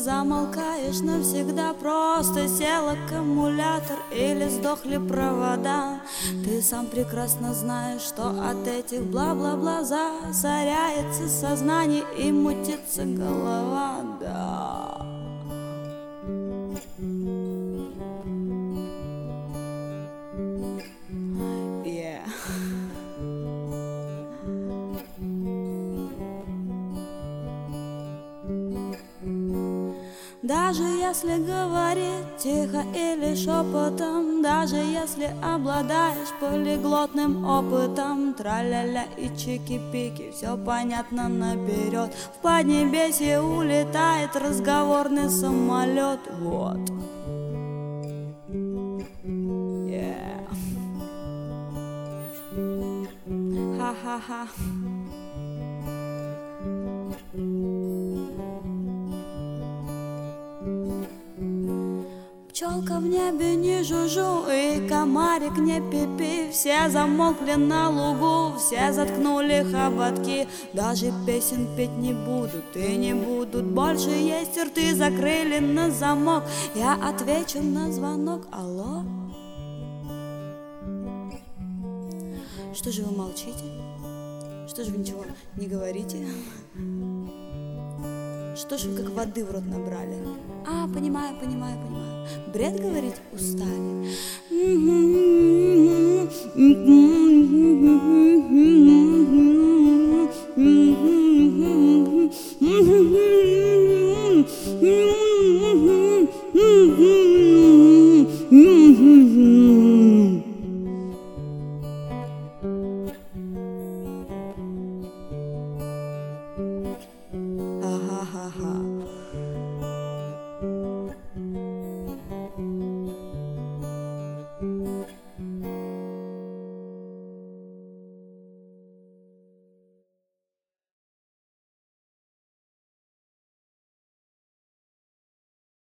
замолкаешь навсегда. Просто сел аккумулятор или сдохли провода. Ты сам прекрасно знаешь, что от этих бла-бла-бла засоряется сознание и мутится голова, да. Даже если говорить тихо или шепотом, даже если обладаешь полиглотным опытом, тра-ля-ля и чики-пики, все понятно наперед. В поднебесье улетает разговорный самолет. Вот. Ха-ха-ха. Пчелка в небе не жужжу, и комарик не пипи. Все замолкли на лугу, все заткнули хоботки. Даже песен петь не будут и не будут больше есть рты, закрыли на замок. Я отвечу на звонок. Алло? Что же вы молчите? Что же вы ничего не говорите? Что ж вы как воды в рот набрали? А, понимаю. Бред говорить устали.